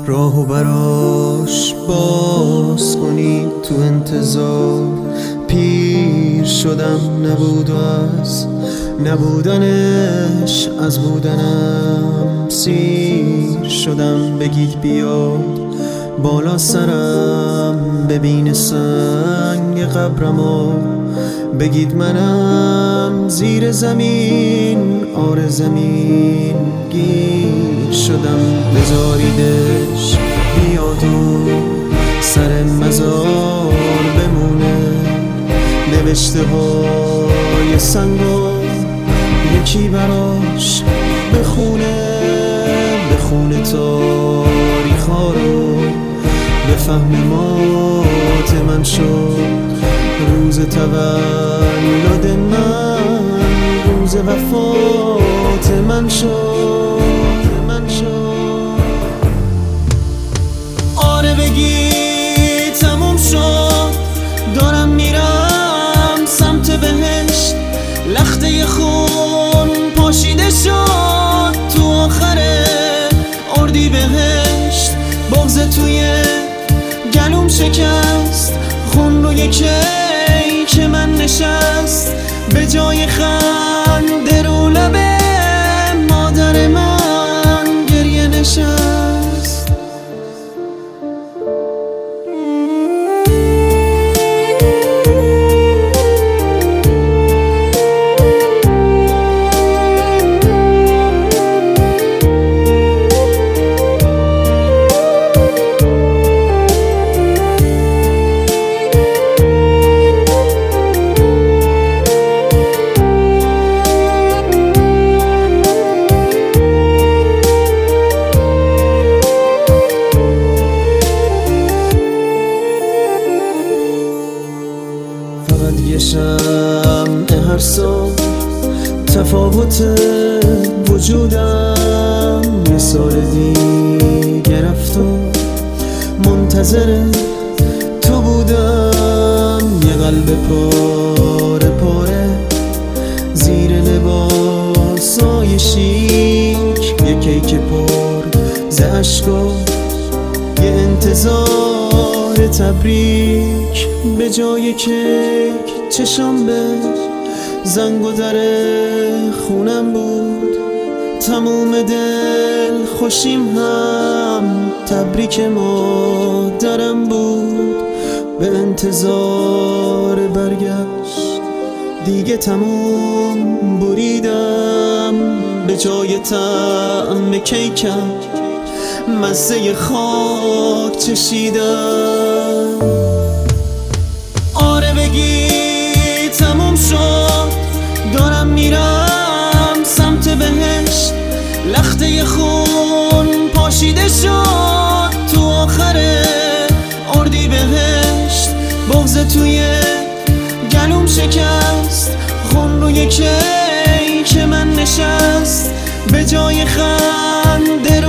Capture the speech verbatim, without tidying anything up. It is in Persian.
راهو براش باز کنی تو انتظار. پیر شدم نبود و از نبودنش از بودنم سیر شدم. بگید بیاد بالا سرم ببین سنگ قبرمو. بگید منم زیر زمین آره زمین گیر شدم. بذاریدش بیاد و سر مزار بمونه. نوشته های سنگو یکی براش بخونه. بخونه تاریخا رو بفهم مات من شد. روز تولد من روز وفات من شد من شد. آره بگی تموم شد دارم میرم سمت بهشت. لخته خون پاشیده شد تو آخر اردی بهشت. بغض توی گلوم شکست خون روی کیک من نشست. به جای خنده رو لب مادر من گریه نشست. یه شمع هر سال تفاوت وجودم. یه سال دیگه رفت و منتظر تو بودم. یه قلب پاره پاره زیر لباسای شیک. یه کیک پر ز اشکا یه انتظار تبریک. به جای کیک چشام به زنگ و در خونم بود. تموم دل خوشیم هم تبریک مادرم بود. به انتظار برگشت دیگه تموم بریدم. به جای طعم کیکم مزه خاک چشیدم. آره بگی تموم شد دارم میرم سمت بهشت. لخته خون پاشیده شد تو آخر اردی بهشت. بغض توی گلوم شکست خون روی کیک من نشست. به جای خنده